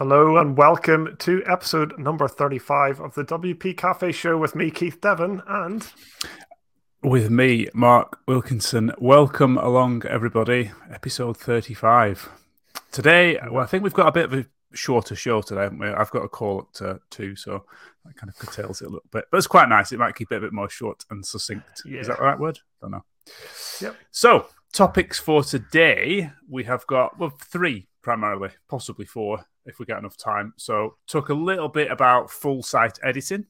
Hello and welcome to episode number 35 of the WP Cafe Show with me, Keith Devon, and With me, Mark Wilkinson. Welcome along, everybody. Episode 35. Today, I think we've got a bit of a shorter show today, haven't we? I've got a call at 2, so that kind of curtails it a little bit. But it's quite nice. It might keep it a bit more short and succinct. yeah. Is that the right word? I don't know. Yep. So, topics for today, we have got, well, 3 primarily, possibly 4 if we get enough time. So, talk a little bit about full site editing.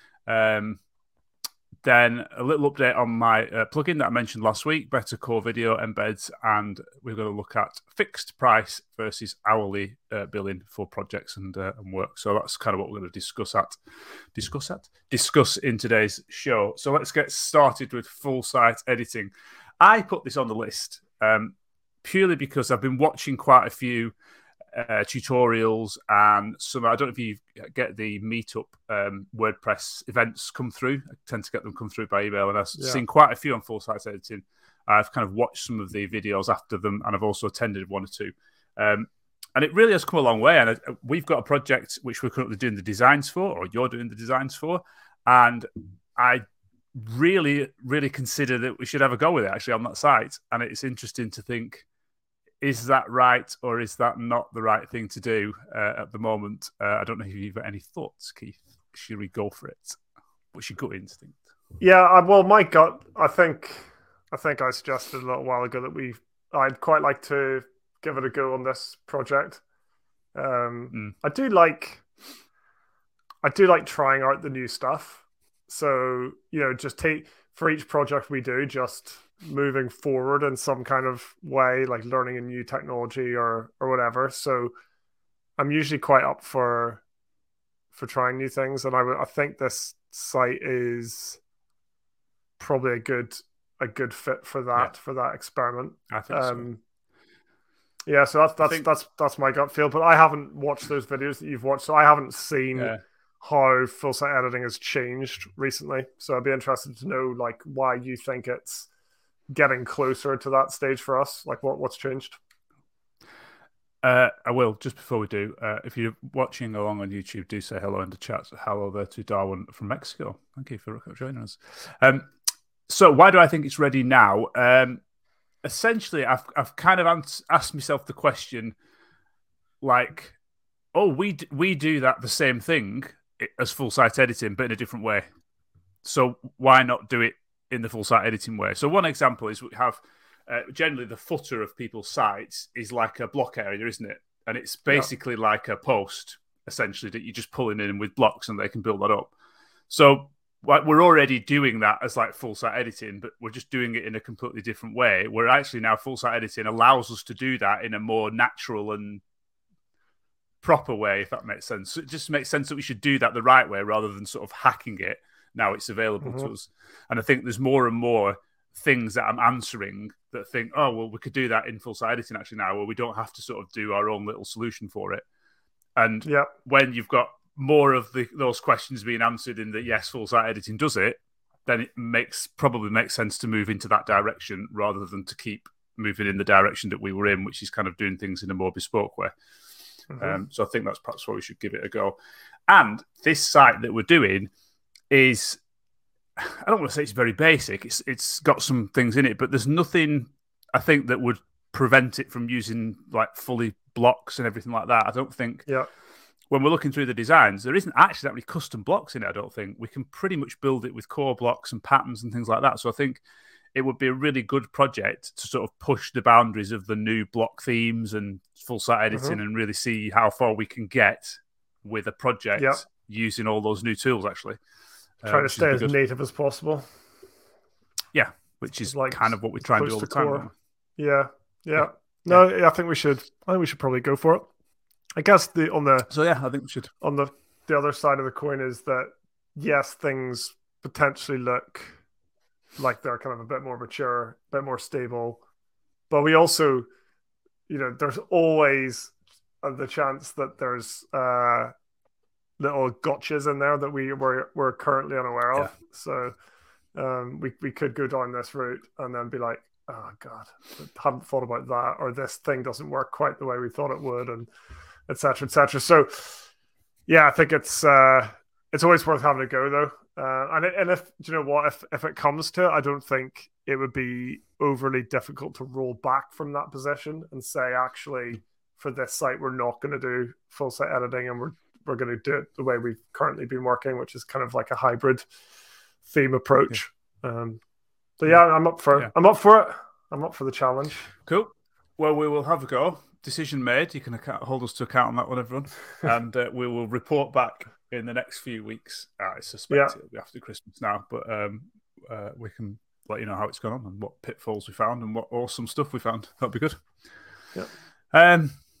Then a little update on my plugin that I mentioned last week, Better Core Video Embeds, and we're going to look at fixed price versus hourly billing for projects and work. So that's kind of what we're going to discuss in today's show. So let's get started with full site editing. I put this on the list purely because I've been watching quite a few tutorials and some. I don't know if you get the Meetup WordPress events come through. I tend to get them come through by email, and I've seen quite a few on full site editing. I've kind of watched some of the videos after them, and I've also attended 1 or 2. And it really has come a long way. And we've got a project which we're currently doing the designs for, or you're doing the designs for, and I really, really consider that we should have a go with it actually on that site. And it's interesting to think, is that right, or is that not the right thing to do at the moment? I don't know if you've got any thoughts, Keith. Should we go for it? What's your gut instinct? Yeah, well, my gut, I think I suggested a little while ago that I'd quite like to give it a go on this project. I do like trying out the new stuff. So, just take for each project we do, just moving forward in some kind of way, like learning a new technology or whatever. So I'm usually quite up for trying new things, and I think this site is probably a good fit for that for that experiment. I think so. Yeah, so that's my gut feel. But I haven't watched those videos that you've watched, so I haven't seen how full site editing has changed recently. So I'd be interested to know like why you think it's getting closer to that stage for us. Like what's changed? I will, just before we do, if you're watching along on YouTube, do say hello in the chat. Hello there to Darwin from Mexico. Thank you for joining us. So why do I think it's ready now? Essentially, I've kind of asked myself the question, like, oh, we do that the same thing as full site editing, but in a different way. So why not do it in the full site editing way? So one example is we have generally the footer of people's sites is like a block area, isn't it? And it's basically like a post, essentially, that you're just pulling in with blocks and they can build that up. So we're already doing that as like full site editing, but we're just doing it in a completely different way. Where actually now full site editing allows us to do that in a more natural and proper way, if that makes sense. So it just makes sense that we should do that the right way rather than sort of hacking it. Now it's available to us. And I think there's more and more things that I'm answering that think, oh, well, we could do that in full site editing actually now, where we don't have to sort of do our own little solution for it. And when you've got more of those questions being answered in that, yes, full site editing does it, then it probably makes sense to move into that direction rather than to keep moving in the direction that we were in, which is kind of doing things in a more bespoke way. So I think that's perhaps why we should give it a go. And this site that we're doing is, I don't want to say it's very basic. It's got some things in it, but there's nothing I think that would prevent it from using like fully blocks and everything like that. I don't think when we're looking through the designs, there isn't actually that many custom blocks in it. I don't think we can pretty much build it with core blocks and patterns and things like that. So I think it would be a really good project to sort of push the boundaries of the new block themes and full site editing and really see how far we can get with a project using all those new tools, actually. Try to stay as native as possible. Yeah, which is like kind of what we try and do all the time. Yeah. No, I think we should probably go for it. I guess I think we should. On the other side of the coin is that, yes, things potentially look like they're kind of a bit more mature, a bit more stable. But we also, there's always the chance that there's little gotchas in there that we're currently unaware of. So we could go down this route and then be like, oh God, I hadn't thought about that, or this thing doesn't work quite the way we thought it would. And etc., etc. So yeah, I think it's always worth having a go though. And if do you know what, if it comes to it, I don't think it would be overly difficult to roll back from that position and say, actually, for this site, we're not going to do full site editing, and we're going to do it the way we've currently been working, which is kind of like a hybrid theme approach. So yeah, I'm up for it. I'm up for the challenge. Cool. Well, we will have a go. Decision made. You can hold us to account on that one, everyone. And we will report back in the next few weeks. I suspect it'll be after Christmas now, but we can let you know how it's gone on and what pitfalls we found and what awesome stuff we found. That'd be good. Yeah.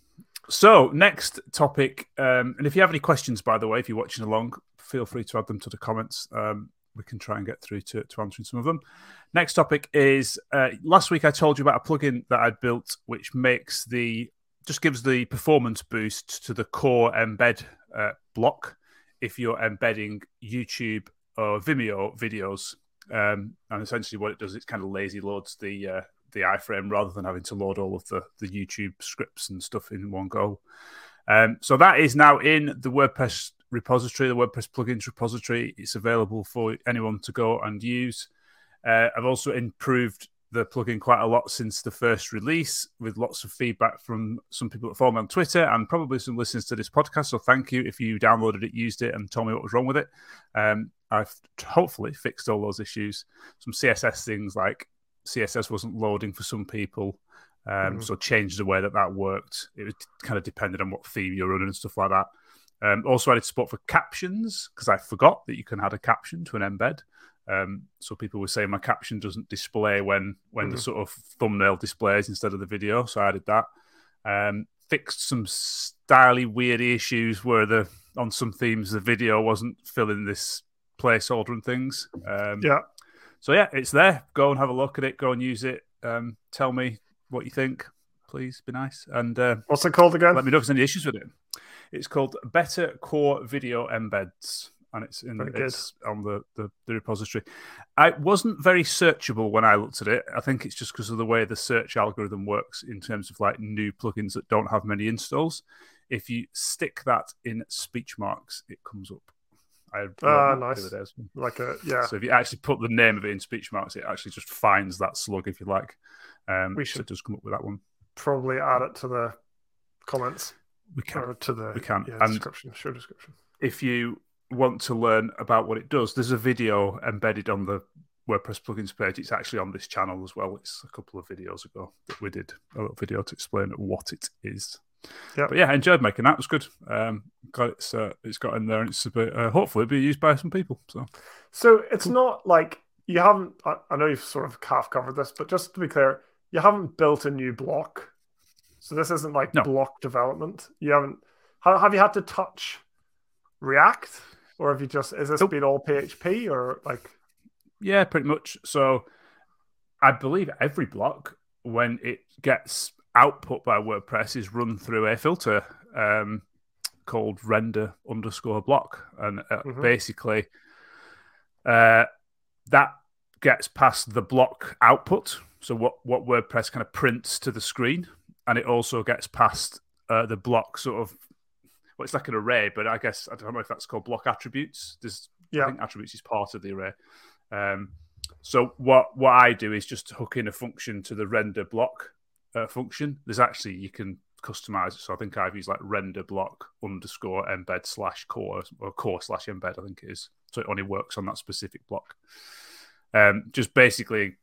So next topic, and if you have any questions, by the way, if you're watching along, feel free to add them to the comments. We can try and get through to answering some of them. Next topic is, last week I told you about a plugin that I'd built, which just gives the performance boost to the core embed block if you're embedding YouTube or Vimeo videos. And essentially what it does, it kind of lazy loads the iframe rather than having to load all of the YouTube scripts and stuff in one go. So that is now in the WordPress repository, the WordPress plugins repository. It's available for anyone to go and use. I've also improved the plugin quite a lot since the first release, with lots of feedback from some people that follow me on Twitter and probably some listeners to this podcast. So thank you if you downloaded it, used it, and told me what was wrong with it. I've hopefully fixed all those issues. Some CSS things like CSS wasn't loading for some people. So changed the way that worked. It was kind of depended on what theme you're running and stuff like that. Also added support for captions, because I forgot that you can add a caption to an embed. So people were saying my caption doesn't display when the sort of thumbnail displays instead of the video. So I added that. Fixed some styly weird issues where on some themes the video wasn't filling this placeholder and things. So yeah, it's there. Go and have a look at it. Go and use it. Tell me what you think, please. Be nice. And what's it called again? Let me know if there's any issues with it. It's called Better Core Video Embeds, and it's on the repository. It wasn't very searchable when I looked at it. I think it's just because of the way the search algorithm works in terms of like new plugins that don't have many installs. If you stick that in speech marks, it comes up. Nice. So if you actually put the name of it in speech marks, it actually just finds that slug, if you like. So it does come up with that one. Probably add it to the comments. We can. Description. If you want to learn about what it does, there's a video embedded on the WordPress plugins page. It's actually on this channel as well. It's a couple of videos ago that we did a little video to explain what it is. Yeah, but yeah, I enjoyed making that. It was good. Glad it's got in there, and it's a bit. Hopefully, it'll be used by some people. So it's not like you haven't. I know you've sort of half covered this, but just to be clear, you haven't built a new block. So this isn't like block development. You haven't. Have you had to touch React, or have you just? Is this been all PHP or like? Yeah, pretty much. So I believe every block, when it gets output by WordPress, is run through a filter called render_block, and basically that gets past the block output. So what WordPress kind of prints to the screen, and it also gets past the block sort of. Well, it's like an array, but I guess I don't know if that's called block attributes. I think attributes is part of the array. So what I do is just hook in a function to the render block function. There's actually, you can customize it. So I think I've used like render block _embed /core or core/embed, I think it is. So it only works on that specific block. Just basically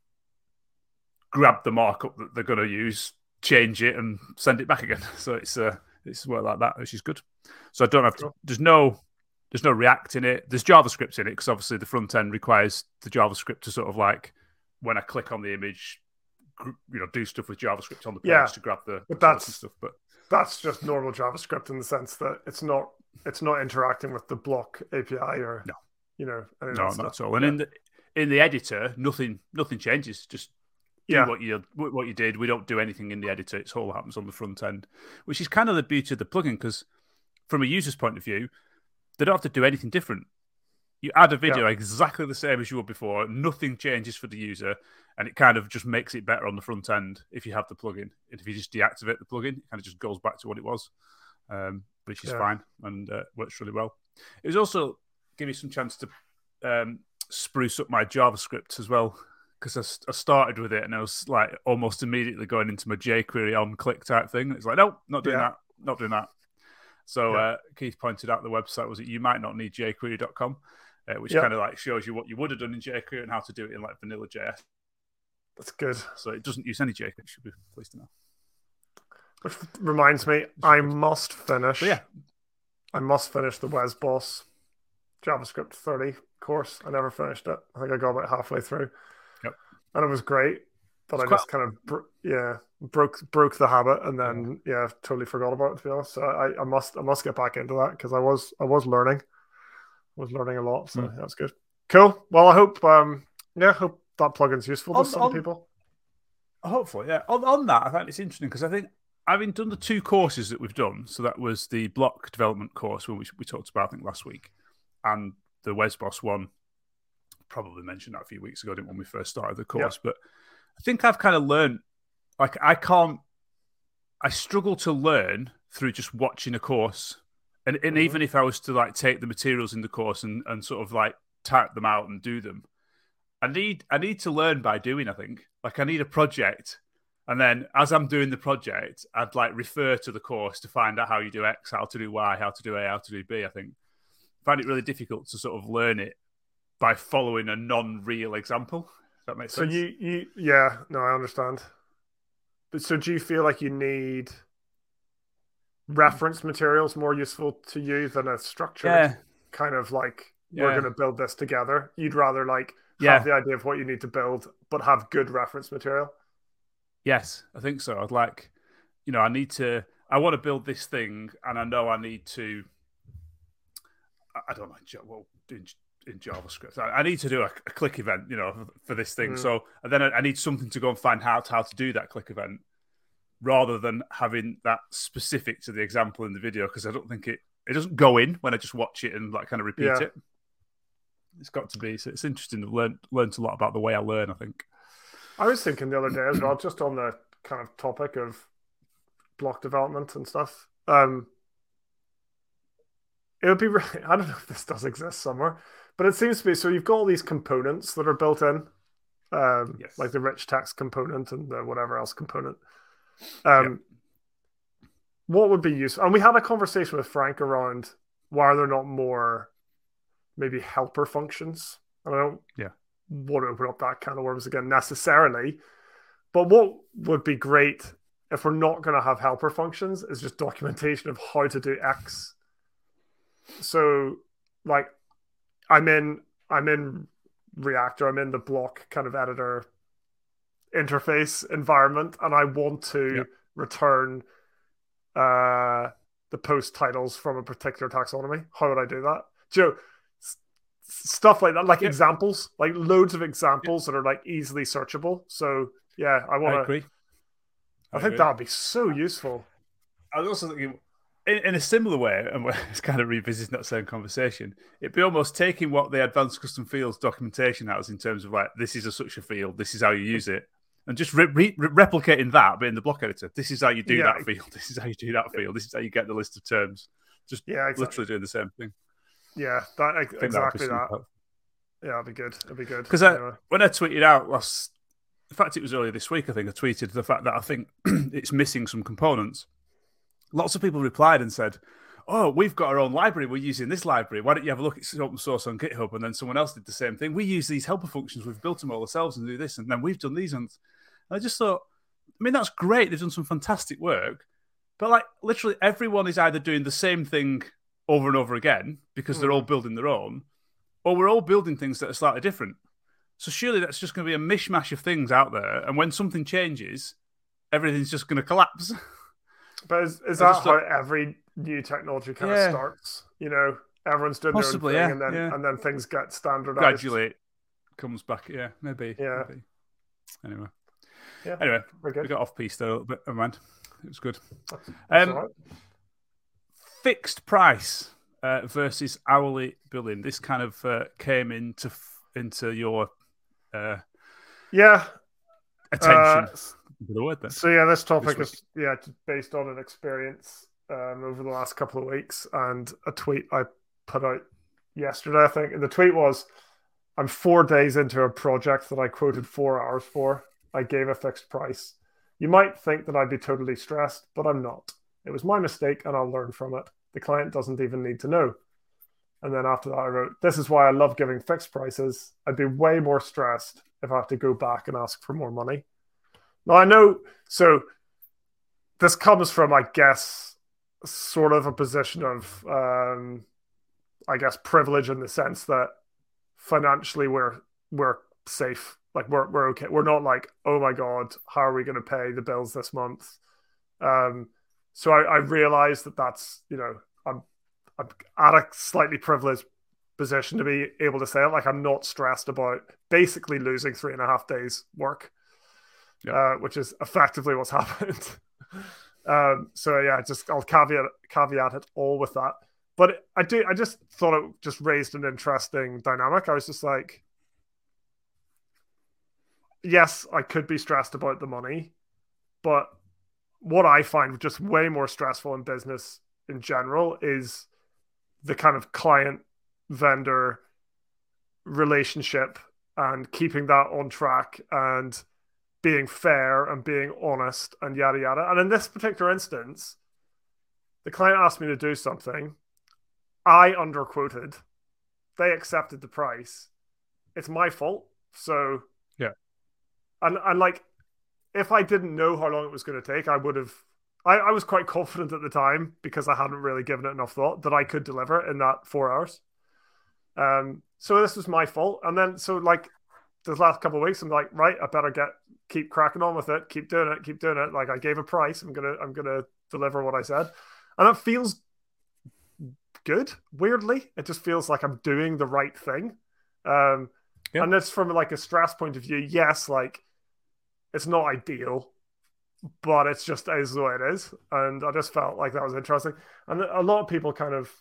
grab the markup that they're going to use, change it, and send it back again. So it's work like that, which is good. So I don't have to. There's no React in it. There's JavaScript in it because obviously the front end requires the JavaScript to sort of like when I click on the image, do stuff with JavaScript on the page to grab the stuff. But that's just normal JavaScript in the sense that it's not interacting with the block API or no, not at all. And in the editor, nothing changes. Just do what you did. We don't do anything in the editor. It all happens on the front end, which is kind of the beauty of the plugin, because from a user's point of view, they don't have to do anything different. You add a video exactly the same as you would before. Nothing changes for the user, and it kind of just makes it better on the front end if you have the plugin. And if you just deactivate the plugin, it kind of just goes back to what it was. which is fine and works really well. It was also give me some chance to spruce up my JavaScript as well, because I started with it and I was like almost immediately going into my jQuery on click type thing. It's like, nope, not doing that, not doing that. So Keith pointed out the website was you might not need jQuery.com, which kind of like shows you what you would have done in jQuery and how to do it in like vanilla JS. That's good. So it doesn't use any jQuery. You should be pleased to know. Which reminds me, I must finish the WesBoss JavaScript 30 course. I never finished it. I think I got about halfway through. Yep. And it was great, but I just kind of broke the habit, and then totally forgot about it, to be honest. So I must get back into that, because I was learning. I was learning a lot, so that's good. Cool. Well, I hope hope that plugin's useful to some people. Hopefully, yeah. On that, I find it's interesting because I think having done the 2 courses that we've done, so that was the block development course which we talked about, I think, last week, and the WesBoss one, probably mentioned that a few weeks ago, didn't when we first started the course, but I think I've kind of learned, like, I struggle to learn through just watching a course. And even if I was to like take the materials in the course and sort of like type them out and do them, I need to learn by doing, I think. Like, I need a project, and then as I'm doing the project, I'd like refer to the course to find out how you do X, how to do Y, how to do A, how to do B, I think. I find it really difficult to sort of learn it by following a non-real example. If that makes sense. So I understand. But so do you feel like you need reference materials more useful to you than a structured kind of like, we're going to build this together? You'd rather like have the idea of what you need to build, but have good reference material? Yes, I think so. I'd like, I want to build this thing, and I know I need to, I don't know, in JavaScript, I need to do a click event, for this thing. So and then I need something to go and find out how to do that click event, rather than having that specific to the example in the video, because I don't think it doesn't go in when I just watch it and like kind of repeat it. It's got to be. So it's interesting. I've learned a lot about the way I learn, I think. I was thinking the other day as well, just on the kind of topic of block development and stuff. It would be really, I don't know if this does exist somewhere, but it seems to be, so you've got all these components that are built in, like the rich text component and the whatever else component. What would be useful? And we had a conversation with Frank around why are there not more maybe helper functions? And I don't want to open up that kind of worms again necessarily, but what would be great if we're not going to have helper functions is just documentation of how to do X. So like I'm in Reactor, I'm in the block kind of editor interface environment, and I want to return the post titles from a particular taxonomy. How would I do that? Joe, stuff like that, like examples, like loads of examples that are like easily searchable. So I agree. I think that would be so useful. I was also thinking, in a similar way, and it's kind of revisiting that same conversation, it'd be almost taking what the advanced custom fields documentation has in terms of like, this is such a field, this is how you use it, and just replicating that, but in the block editor. This is how you do that field. This is how you do that field. This is how you get the list of terms. Just literally doing the same thing. Yeah, exactly that. Yeah, it'd be good. It'd be good. Because when I tweeted out in fact, it was earlier this week, I think I tweeted the fact that I think it's missing some components. Lots of people replied and said, oh, we've got our own library. We're using this library. Why don't you have a look? It's open source on GitHub. And then someone else did the same thing. We use these helper functions. We've built them all ourselves and do this. And then we've done these. And I just thought, I mean, that's great. They've done some fantastic work. But like literally everyone is either doing the same thing over and over again because they're all building their own, or we're all building things that are slightly different. So surely that's just going to be a mishmash of things out there. And when something changes, everything's just going to collapse. But is that how every new technology kind of starts? Everyone's doing possibly, their own thing, and then things get standardized. Gradually it comes back. Yeah, maybe. Yeah. Maybe. Anyway, we got off piece there a little bit. Never mind. It was good. That's all right. Fixed price versus hourly billing. This kind of came into your attention. The word then. So this topic is based on an experience over the last couple of weeks, and a tweet I put out yesterday, I think. And the tweet was, I'm 4 days into a project that I quoted 4 hours for. I gave a fixed price. You might think that I'd be totally stressed, but I'm not. It was my mistake and I'll learn from it. The client doesn't even need to know. And then after that, I wrote, this is why I love giving fixed prices. I'd be way more stressed if I have to go back and ask for more money. Now, I know, so this comes from, I guess, sort of a position of, I guess, privilege in the sense that financially we're safe. Like we're okay. We're not like, oh my God, how are we going to pay the bills this month? So I realize that that's, I'm at a slightly privileged position to be able to say it. Like I'm not stressed about basically losing 3.5 days work, which is effectively what's happened. So yeah, I'll caveat it all with that. But I just thought it just raised an interesting dynamic. I was just like, yes, I could be stressed about the money, but what I find just way more stressful in business in general is the kind of client vendor relationship and keeping that on track and being fair and being honest and yada yada. And in this particular instance, the client asked me to do something. I underquoted. They accepted the price. It's my fault. So yeah. And like, if I didn't know how long it was going to take, I would have. I was quite confident at the time because I hadn't really given it enough thought that I could deliver in that 4 hours. So this was my fault. And then so like this last couple of weeks, I'm like, right, I better keep cracking on with it, keep doing it. Like I gave a price. I'm gonna deliver what I said, and it feels good. Weirdly, it just feels like I'm doing the right thing. And it's from like a stress point of view. Yes, like it's not ideal, but it's just is the way it is. And I just felt like that was interesting. And a lot of people kind of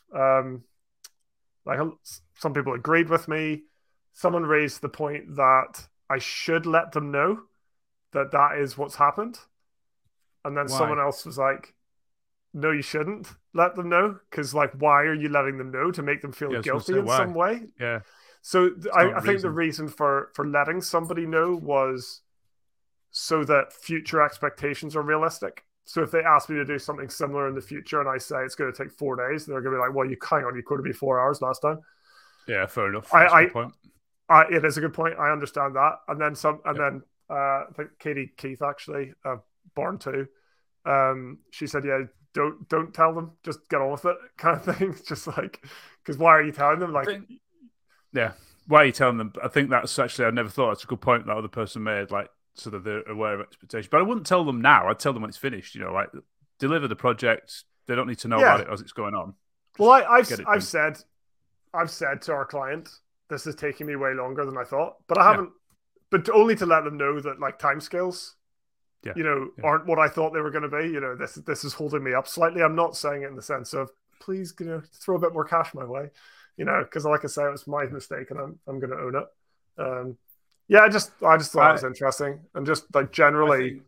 like some people agreed with me. Someone raised the point that I should let them know that that is what's happened. And then someone else was like, no, you shouldn't let them know. Because, like, why are you letting them know? To make them feel guilty in some way? Yeah. So I think the reason for letting somebody know was so that future expectations are realistic. So if they ask me to do something similar in the future and I say it's going to take 4 days, they're going to be like, well, you quoted me 4 hours last time. Yeah, fair enough. That's a good point. It is a good point. I understand that. And then then I think Katie Keith actually, Born too. She said, yeah, don't tell them, just get on with it, kind of thing. Just like, because why are you telling them? Like, why are you telling them? I think that's actually, I never thought that's a good point that other person made. Like, so that they're aware of expectation. But I wouldn't tell them now. I'd tell them when it's finished. Like deliver the project. They don't need to know about it as it's going on. Well, I've said to our client, this is taking me way longer than I thought, but I haven't. But only to let them know that like timescales, aren't what I thought they were going to be. This is holding me up slightly. I'm not saying it in the sense of please, throw a bit more cash my way, because like I say, it was my mistake and I'm going to own it. I just thought it was interesting, and just like generally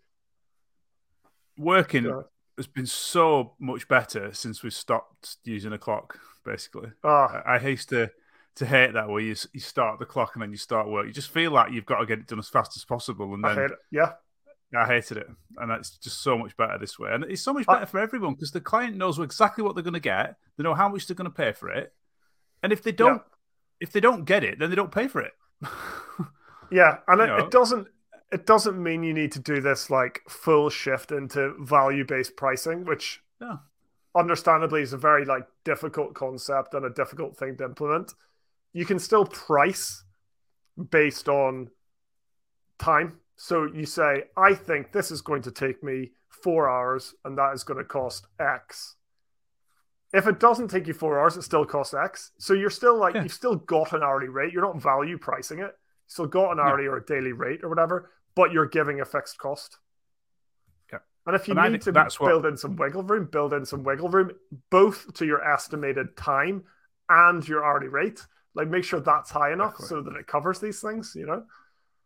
working has been so much better since we stopped using a clock. Basically, I used to hate that where you start the clock and then you start work. You just feel like you've got to get it done as fast as possible, and then I hate it. Yeah. I hated it, and that's just so much better this way, and it's so much better for everyone because the client knows exactly what they're going to get. They know how much they're going to pay for it, and if they don't get it, then they don't pay for it. Yeah, and it doesn't mean you need to do this like full shift into value-based pricing, which understandably is a very like difficult concept and a difficult thing to implement. You can still price based on time. So you say, I think this is going to take me 4 hours and that is going to cost X. If it doesn't take you 4 hours, it still costs X. So you're still like, you've still got an hourly rate. You're not value pricing it. You still got an hourly or a daily rate or whatever, but you're giving a fixed cost. Yeah. And if you need to build in some wiggle room, both to your estimated time and your hourly rate. Like make sure that's high enough so that it covers these things,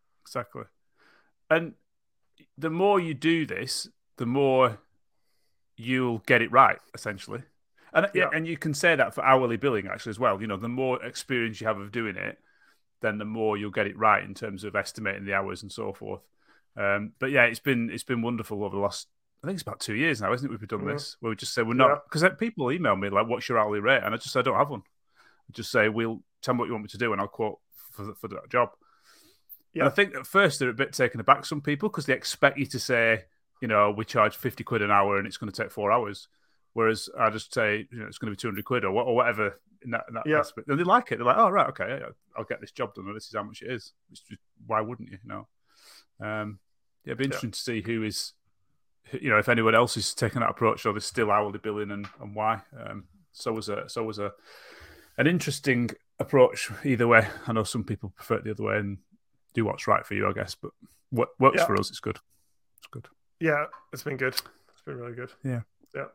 Exactly. And the more you do this, the more you'll get it right, essentially. And you can say that for hourly billing actually as well. The more experience you have of doing it, then the more you'll get it right in terms of estimating the hours and so forth. But yeah, it's been wonderful over the last, I think it's about 2 years now, isn't it? We've done this where we just say we're not, because people email me like, "What's your hourly rate?" And I just say I don't have one. I just say, "We'll tell me what you want me to do, and I'll quote for that job." Yeah. And I think at first they're a bit taken aback, some people, because they expect you to say, we charge 50 quid an hour and it's going to take 4 hours. Whereas I just say, it's going to be 200 quid or whatever in that aspect. And they like it. They're like, "Oh, right, okay, I'll get this job done. And this is how much it is." Just, why wouldn't you? It'd be interesting to see who is, if anyone else is taking that approach, or there's still hourly billing and why. So was an interesting approach either way. I know some people prefer it the other way and do what's right for you, I guess. But what works for us, it's good. It's good. Yeah, it's been good. It's been really good. Yeah. Yeah.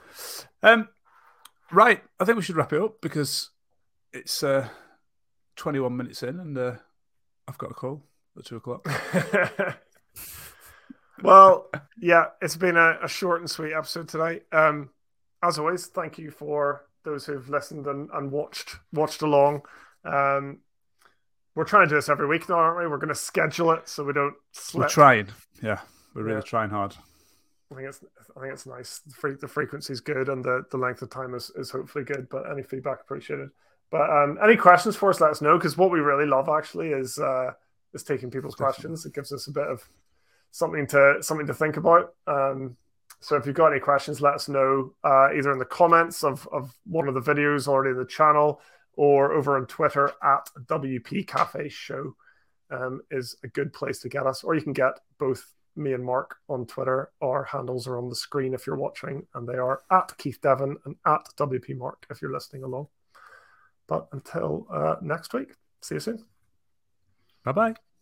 Right. I think we should wrap it up because it's 21 minutes in and I've got a call at 2:00. Well, yeah, it's been a short and sweet episode tonight. As always, thank you for those who've listened and watched along. We're trying to do this every week now, aren't we? We're going to schedule it so we don't slip. We're trying. Yeah, we're really trying hard. I think it's nice. The frequency is good, and the length of time is hopefully good. But any feedback appreciated. But any questions for us, let us know, because what we really love actually is taking people's questions. It gives us a bit of something to think about. So if you've got any questions, let us know either in the comments of one of the videos already in the channel, or over on Twitter at WP Cafe Show is a good place to get us. Or you can get both me and Mark on Twitter. Our handles are on the screen if you're watching, and they are at Keith Devon and at WP Mark if you're listening along. But until next week, see you soon. Bye-bye.